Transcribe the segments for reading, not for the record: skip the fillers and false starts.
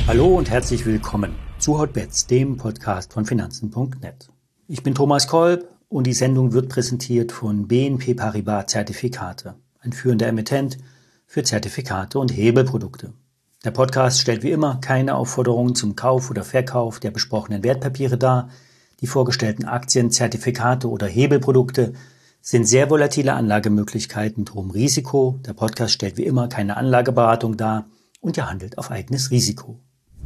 Hallo und herzlich willkommen zu Hotbets, dem Podcast von Finanzen.net. Ich bin Thomas Kolb und die Sendung wird präsentiert von BNP Paribas Zertifikate, ein führender Emittent für Zertifikate und Hebelprodukte. Der Podcast stellt wie immer keine Aufforderungen zum Kauf oder Verkauf der besprochenen Wertpapiere dar. Die vorgestellten Aktien, Zertifikate oder Hebelprodukte sind sehr volatile Anlagemöglichkeiten mit hohem Risiko. Der Podcast stellt wie immer keine Anlageberatung dar und er handelt auf eigenes Risiko.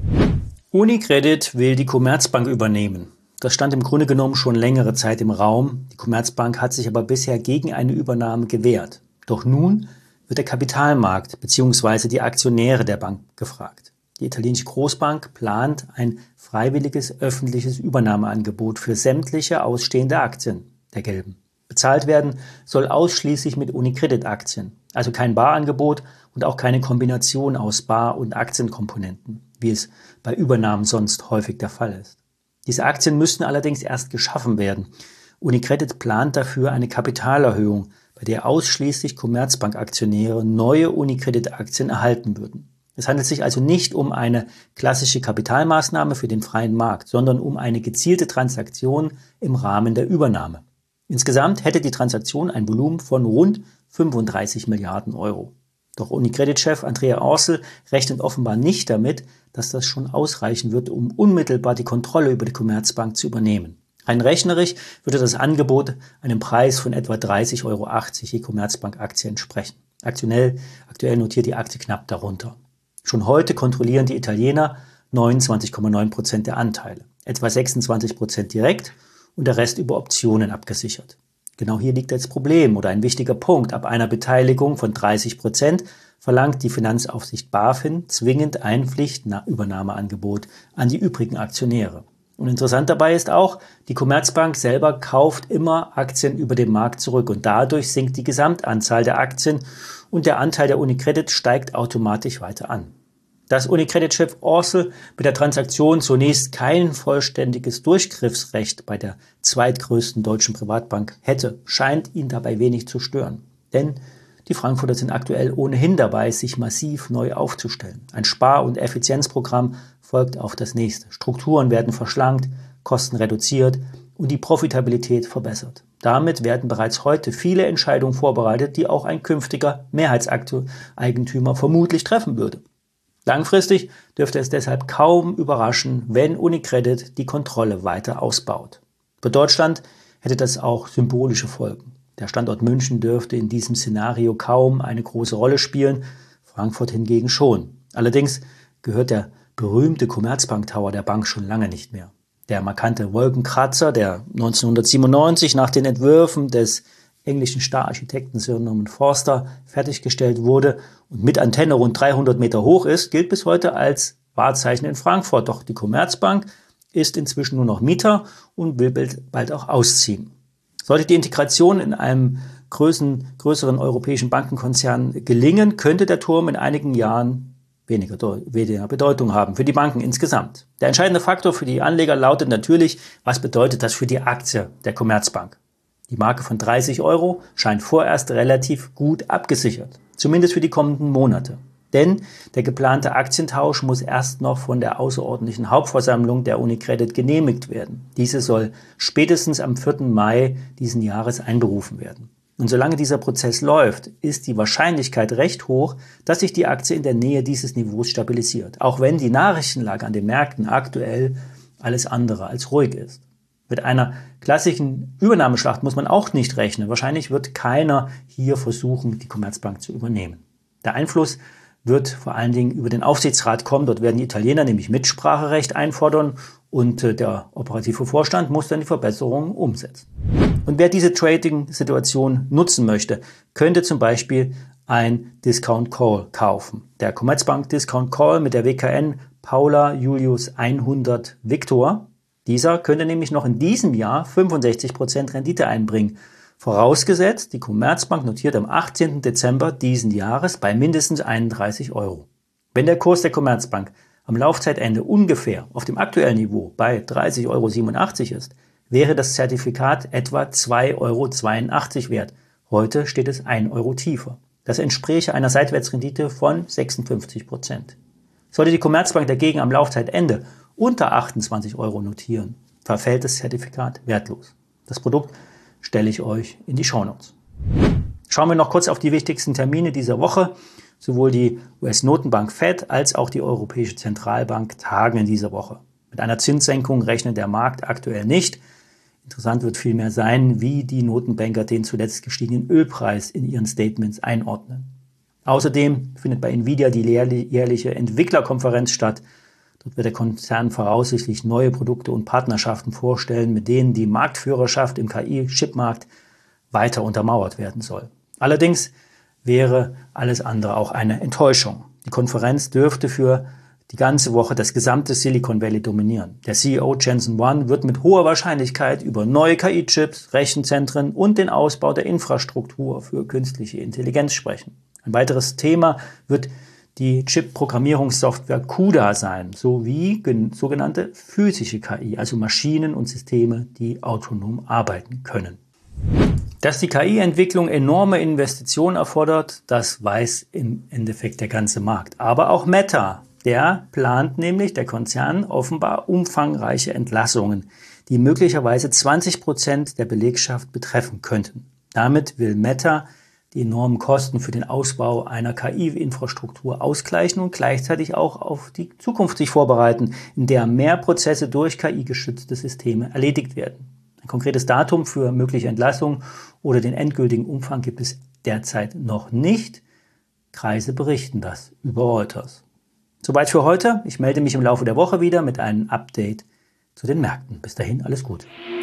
UniCredit will die Commerzbank übernehmen. Das stand im Grunde genommen schon längere Zeit im Raum. Die Commerzbank hat sich aber bisher gegen eine Übernahme gewehrt. Doch nun wird der Kapitalmarkt bzw. die Aktionäre der Bank gefragt. Die italienische Großbank plant ein freiwilliges öffentliches Übernahmeangebot für sämtliche ausstehende Aktien der Gelben. Bezahlt werden soll ausschließlich mit UniCredit-Aktien, also kein Barangebot und auch keine Kombination aus Bar- und Aktienkomponenten, wie es bei Übernahmen sonst häufig der Fall ist. Diese Aktien müssten allerdings erst geschaffen werden. UniCredit plant dafür eine Kapitalerhöhung, bei der ausschließlich Commerzbank-Aktionäre neue UniCredit-Aktien erhalten würden. Es handelt sich also nicht um eine klassische Kapitalmaßnahme für den freien Markt, sondern um eine gezielte Transaktion im Rahmen der Übernahme. Insgesamt hätte die Transaktion ein Volumen von rund 35 Milliarden Euro. Doch UniCredit-Chef Andrea Orcel rechnet offenbar nicht damit, dass das schon ausreichen wird, um unmittelbar die Kontrolle über die Commerzbank zu übernehmen. Rein rechnerisch würde das Angebot einem Preis von etwa 30,80 Euro je Commerzbank-Aktie entsprechen. Aktuell notiert die Aktie knapp darunter. Schon heute kontrollieren die Italiener 29,9% der Anteile, etwa 26% direkt und der Rest über Optionen abgesichert. Genau hier liegt das Problem oder ein wichtiger Punkt. Ab einer Beteiligung von 30% verlangt die Finanzaufsicht BaFin zwingend ein Pflichtübernahmeangebot an die übrigen Aktionäre. Und interessant dabei ist auch, die Commerzbank selber kauft immer Aktien über den Markt zurück und dadurch sinkt die Gesamtanzahl der Aktien und der Anteil der UniCredit steigt automatisch weiter an. Dass UniCredit-Chef Orcel mit der Transaktion zunächst kein vollständiges Durchgriffsrecht bei der zweitgrößten deutschen Privatbank hätte, scheint ihn dabei wenig zu stören. Denn die Frankfurter sind aktuell ohnehin dabei, sich massiv neu aufzustellen. Ein Spar- und Effizienzprogramm folgt auf das nächste. Strukturen werden verschlankt, Kosten reduziert und die Profitabilität verbessert. Damit werden bereits heute viele Entscheidungen vorbereitet, die auch ein künftiger Mehrheitseigentümer vermutlich treffen würde. Langfristig dürfte es deshalb kaum überraschen, wenn UniCredit die Kontrolle weiter ausbaut. Für Deutschland hätte das auch symbolische Folgen. Der Standort München dürfte in diesem Szenario kaum eine große Rolle spielen, Frankfurt hingegen schon. Allerdings gehört der berühmte Commerzbank Tower der Bank schon lange nicht mehr. Der markante Wolkenkratzer, der 1997 nach den Entwürfen des englischen Stararchitekten Sir Norman Foster fertiggestellt wurde und mit Antenne rund 300 Meter hoch ist, gilt bis heute als Wahrzeichen in Frankfurt. Doch die Commerzbank ist inzwischen nur noch Mieter und will bald auch ausziehen. Sollte die Integration in einem größeren europäischen Bankenkonzern gelingen, könnte der Turm in einigen Jahren weniger Bedeutung haben für die Banken insgesamt. Der entscheidende Faktor für die Anleger lautet natürlich, was bedeutet das für die Aktie der Commerzbank? Die Marke von 30 Euro scheint vorerst relativ gut abgesichert, zumindest für die kommenden Monate. Denn der geplante Aktientausch muss erst noch von der außerordentlichen Hauptversammlung der UniCredit genehmigt werden. Diese soll spätestens am 4. Mai diesen Jahres einberufen werden. Und solange dieser Prozess läuft, ist die Wahrscheinlichkeit recht hoch, dass sich die Aktie in der Nähe dieses Niveaus stabilisiert, auch wenn die Nachrichtenlage an den Märkten aktuell alles andere als ruhig ist. Mit einer klassischen Übernahmeschlacht muss man auch nicht rechnen. Wahrscheinlich wird keiner hier versuchen, die Commerzbank zu übernehmen. Der Einfluss wird vor allen Dingen über den Aufsichtsrat kommen. Dort werden die Italiener nämlich Mitspracherecht einfordern und der operative Vorstand muss dann die Verbesserungen umsetzen. Und wer diese Trading-Situation nutzen möchte, könnte zum Beispiel ein Discount Call kaufen. Der Commerzbank Discount Call mit der WKN Paula Julius 100 Victor. Dieser könnte nämlich noch in diesem Jahr 65% Rendite einbringen. Vorausgesetzt, die Commerzbank notiert am 18. Dezember diesen Jahres bei mindestens 31 Euro. Wenn der Kurs der Commerzbank am Laufzeitende ungefähr auf dem aktuellen Niveau bei 30,87 Euro ist, wäre das Zertifikat etwa 2,82 Euro wert. Heute steht es 1 Euro tiefer. Das entspräche einer Seitwärtsrendite von 56%. Sollte die Commerzbank dagegen am Laufzeitende unter 28 € notieren, verfällt das Zertifikat wertlos. Das Produkt stelle ich euch in die Shownotes. Schauen wir noch kurz auf die wichtigsten Termine dieser Woche. Sowohl die US-Notenbank Fed als auch die Europäische Zentralbank tagen in dieser Woche. Mit einer Zinssenkung rechnet der Markt aktuell nicht. Interessant wird vielmehr sein, wie die Notenbanker den zuletzt gestiegenen Ölpreis in ihren Statements einordnen. Außerdem findet bei Nvidia die jährliche Entwicklerkonferenz statt. Dort wird der Konzern voraussichtlich neue Produkte und Partnerschaften vorstellen, mit denen die Marktführerschaft im KI-Chipmarkt weiter untermauert werden soll. Allerdings wäre alles andere auch eine Enttäuschung. Die Konferenz dürfte für die ganze Woche das gesamte Silicon Valley dominieren. Der CEO Jensen Huang wird mit hoher Wahrscheinlichkeit über neue KI-Chips, Rechenzentren und den Ausbau der Infrastruktur für künstliche Intelligenz sprechen. Ein weiteres Thema wird die Chip-Programmierungssoftware CUDA sein, sowie sogenannte physische KI, also Maschinen und Systeme, die autonom arbeiten können. Dass die KI-Entwicklung enorme Investitionen erfordert, das weiß im Endeffekt der ganze Markt. Aber auch Meta, der plant nämlich, der Konzern, offenbar umfangreiche Entlassungen, die möglicherweise 20% der Belegschaft betreffen könnten. Damit will Meta die enormen Kosten für den Ausbau einer KI-Infrastruktur ausgleichen und gleichzeitig auch auf die Zukunft sich vorbereiten, in der mehr Prozesse durch KI-gestützte Systeme erledigt werden. Ein konkretes Datum für mögliche Entlassungen oder den endgültigen Umfang gibt es derzeit noch nicht. Kreise berichten das über Reuters. Soweit für heute. Ich melde mich im Laufe der Woche wieder mit einem Update zu den Märkten. Bis dahin, alles Gute.